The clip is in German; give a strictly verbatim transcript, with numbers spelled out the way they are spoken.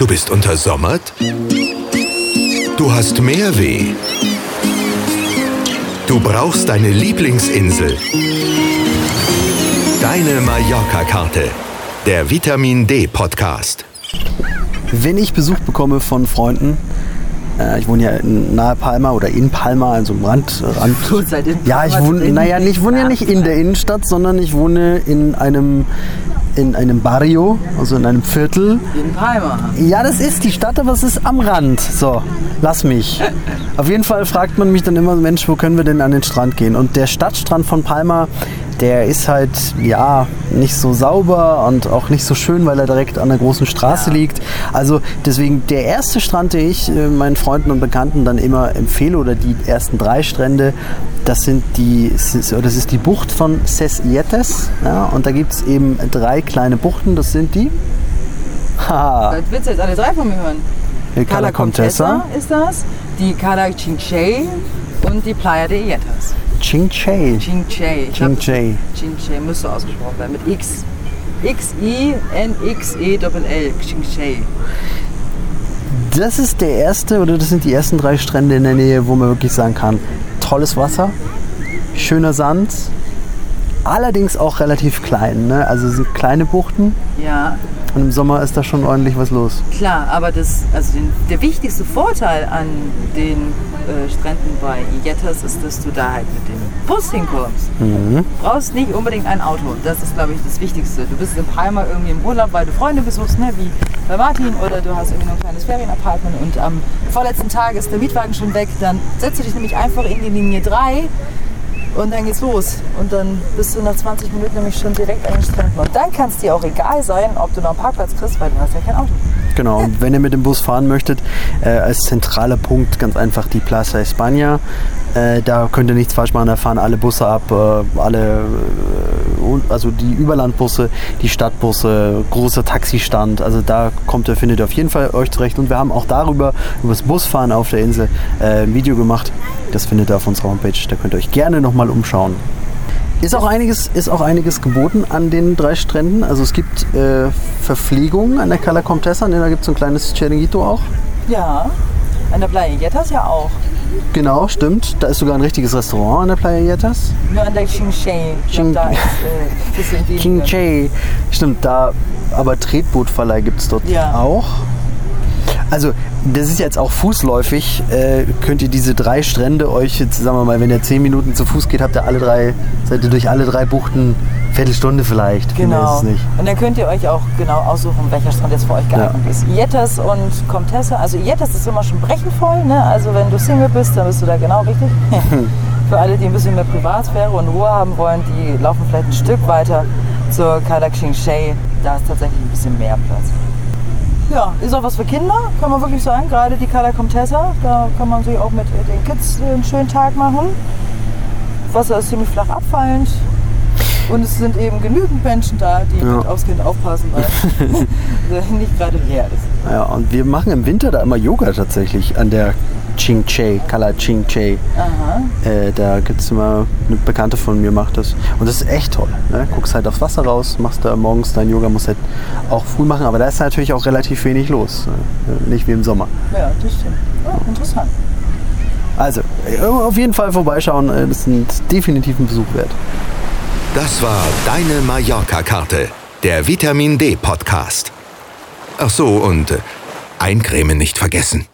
Du bist untersommert? Du hast Meerweh? Du brauchst deine Lieblingsinsel? Deine Mallorca-Karte. Der Vitamin D Podcast. Wenn ich Besuch bekomme von Freunden, äh, ich wohne ja in nahe Palma oder in Palma, also im Rand. Rand Du seid in ja, ich wohne, naja, ich wohne ja nicht in der Innenstadt, sondern ich wohne in einem, in einem Barrio, also in einem Viertel. In Palma. Ja, das ist die Stadt, aber es ist am Rand. So, lass mich. Auf jeden Fall fragt man mich dann immer, Mensch, wo können wir denn an den Strand gehen? Und der Stadtstrand von Palma, der ist halt, ja, nicht so sauber und auch nicht so schön, weil er direkt an der großen Straße Ja. liegt. Also deswegen der erste Strand, den ich äh, meinen Freunden und Bekannten dann immer empfehle, oder die ersten drei Strände, das sind die, das ist die Bucht von Ses Ilietes. Ja, und da gibt es eben drei kleine Buchten, das sind die. Haha. Das willst du jetzt alle drei von mir hören. Die Cala Contessa, ist das, die Cala Chinchey und die Playa de Ilietes. Chinchey. Chinchey. Ich glaub, Chinchey. Chinchey müsste ausgesprochen werden, mit X. X I N X E L L. Chinchey. Das ist der erste, oder das sind die ersten drei Strände in der Nähe, wo man wirklich sagen kann, tolles Wasser, schöner Sand, allerdings auch relativ klein, ne? Also es sind kleine Buchten Ja, und im Sommer ist da schon ordentlich was los. klar, aber das, also den, der wichtigste Vorteil an den äh, Stränden bei Ilietes ist, dass du da halt mit dem Bus hinkommst. Mhm. Du brauchst nicht unbedingt ein Auto, das ist, glaube ich, das Wichtigste. Du bist in Palma irgendwie im Urlaub, weil du Freunde besuchst, ne? Wie bei Martin, oder du hast irgendwie noch ein kleines Ferienapartment und am vorletzten Tag ist der Mietwagen schon weg, dann setzt du dich nämlich einfach in die Linie drei und dann geht's los. Und dann bist du nach zwanzig Minuten nämlich schon direkt an den Stränden. Und dann kann es dir auch egal sein, ob du noch einen Parkplatz kriegst, weil du hast ja kein Auto. Genau, und wenn ihr mit dem Bus fahren möchtet, äh, als zentraler Punkt ganz einfach die Plaza España. Äh, da könnt ihr nichts falsch machen, da fahren alle Busse ab, äh, alle, äh, also die Überlandbusse, die Stadtbusse, großer Taxistand, also da kommt ihr, findet ihr auf jeden Fall euch zurecht. Und wir haben auch darüber, über das Busfahren auf der Insel, äh, ein Video gemacht, das findet ihr auf unserer Homepage, da könnt ihr euch gerne nochmal umschauen. Ist auch, einiges, ist auch einiges geboten an den drei Stränden, also es gibt äh, Verpflegung an der Cala Contessa, da gibt es so ein kleines Chiringuito auch. Ja, an der Playa Ilietes ja auch. Genau, stimmt. Da ist sogar ein richtiges Restaurant an der Playa Ilietes. Nur an der Chinchey. Ich Ching- glaube, da ist äh, ein bisschen weniger. Chinchey. Stimmt, da, aber Tretbootverleih gibt es dort Ja. auch. Also, das ist jetzt auch fußläufig. Äh, könnt ihr diese drei Strände euch, jetzt sagen wir mal, wenn ihr zehn Minuten zu Fuß geht, habt ihr alle drei, seid ihr durch alle drei Buchten, Viertelstunde vielleicht. Viel mehr Genau. ist es nicht. Und dann könnt ihr euch auch genau aussuchen, welcher Strand jetzt für euch geeignet Ja. ist. Ilietes und Contessa. Also Ilietes ist immer schon brechend voll, ne? Also wenn du Single bist, dann bist du da genau richtig. Für alle, die ein bisschen mehr Privatsphäre und Ruhe haben wollen, die laufen vielleicht ein Stück weiter zur Cala Chinchey. Da ist tatsächlich ein bisschen mehr Platz. Ja, ist auch was für Kinder, kann man wirklich sagen. Gerade die Cala Contessa, da kann man sich auch mit den Kids einen schönen Tag machen. Wasser ist ziemlich flach abfallend. Und es sind eben genügend Menschen da, die Ja. mit aufs Kind aufpassen, weil es nicht gerade leer ist. Ja, und wir machen im Winter da immer Yoga tatsächlich an der Chinchey, Cala Chinchey. Aha. Äh, da gibt es immer, eine Bekannte von mir macht das. Und das ist echt toll. Ne? Guckst halt aufs Wasser raus, machst da morgens dein Yoga, musst halt auch früh machen. Aber da ist natürlich auch relativ wenig los. Ne? Nicht wie im Sommer. Ja, das stimmt. Oh, interessant. Also, äh, auf jeden Fall vorbeischauen. äh, Das ist definitiv ein Besuch wert. Das war Deine Mallorca-Karte. Der Vitamin D Podcast. Ach so, und äh, eincremen nicht vergessen.